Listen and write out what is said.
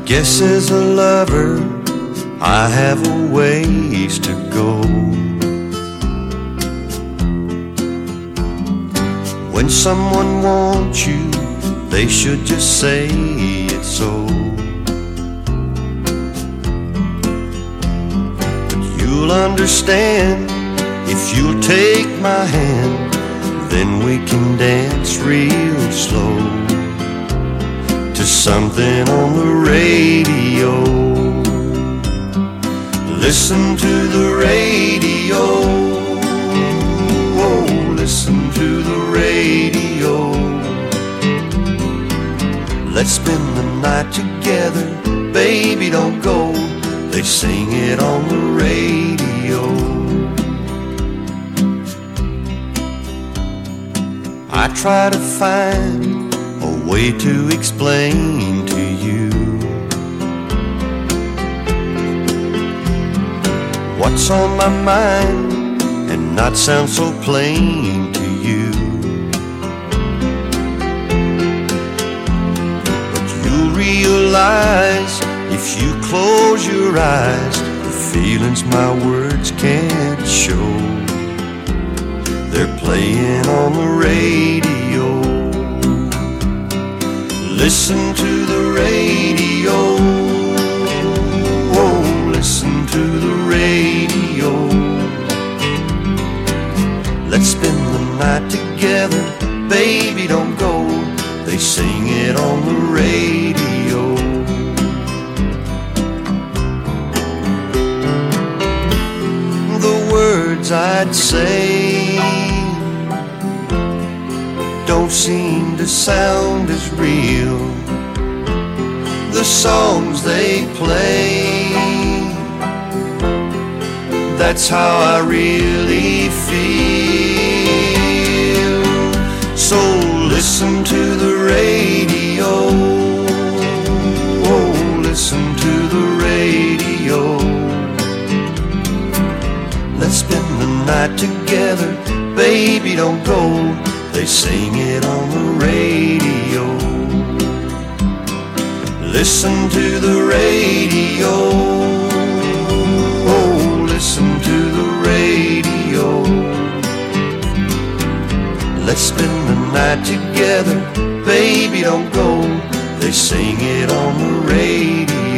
Guess as a lover I have a ways to go. When someone wants you, they should just say it so. But you'll understand if you'll take my hand, then we can dance real slow to something on the radio. Listen to the radio. Oh, listen to the radio. Let's spend the night together, baby, don't go. They sing it on the radio. I try to find a way to explain to you what's on my mind and not sound so plain to you. But you'll realize if you close your eyes, the feelings my words can't show, they're playing on the radio. Listen to the radio. Oh, listen to the radio. Let's spend the night together, baby, don't go. They sing it on the radio. The words I'd say don't seem to sound as real. The songs they play, that's how I really feel. So listen to the radio. Oh, listen to the radio. Let's spend the night together, baby, don't go. They sing it on the radio. Listen to the radio. Oh, listen to the radio. Let's spend the night together, baby, don't go. They sing it on the radio.